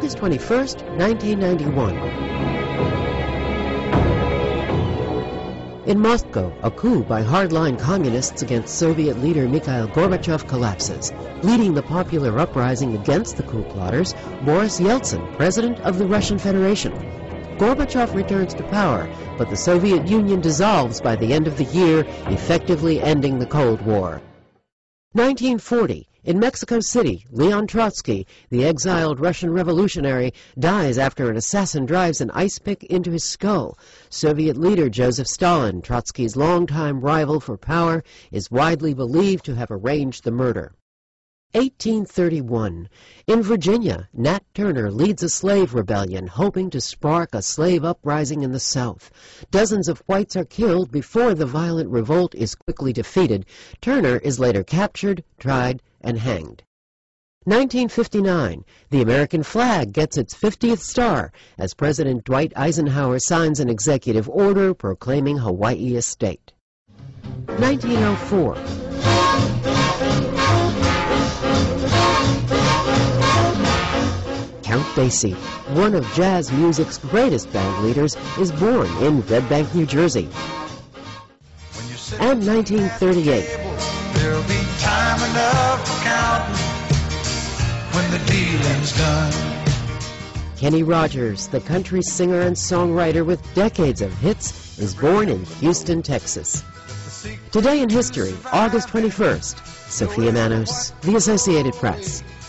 August 21st, 1991. In Moscow, a coup by hardline communists against Soviet leader Mikhail Gorbachev collapses. Leading the popular uprising against the coup plotters, Boris Yeltsin, president of the Russian Federation. Gorbachev returns to power, but the Soviet Union dissolves by the end of the year, effectively ending the Cold War. 1940. In Mexico City, Leon Trotsky, the exiled Russian revolutionary, dies after an assassin drives an ice pick into his skull. Soviet leader Joseph Stalin, Trotsky's longtime rival for power, is widely believed to have arranged the murder. 1831. In Virginia, Nat Turner leads a slave rebellion, hoping to spark a slave uprising in the South. Dozens of whites are killed before the violent revolt is quickly defeated. Turner is later captured, tried, and hanged. 1959. The American flag gets its 50th star as President Dwight Eisenhower signs an executive order proclaiming Hawaii a state. 1904. Count Basie, one of jazz music's greatest band leaders, is born in Red Bank, New Jersey. And 1938. There'll be time enough for counting when the dealing's done. Kenny Rogers, the country singer and songwriter with decades of hits, is born in Houston, Texas. Today in history, August 21st. Sophia Manos, The Associated Press.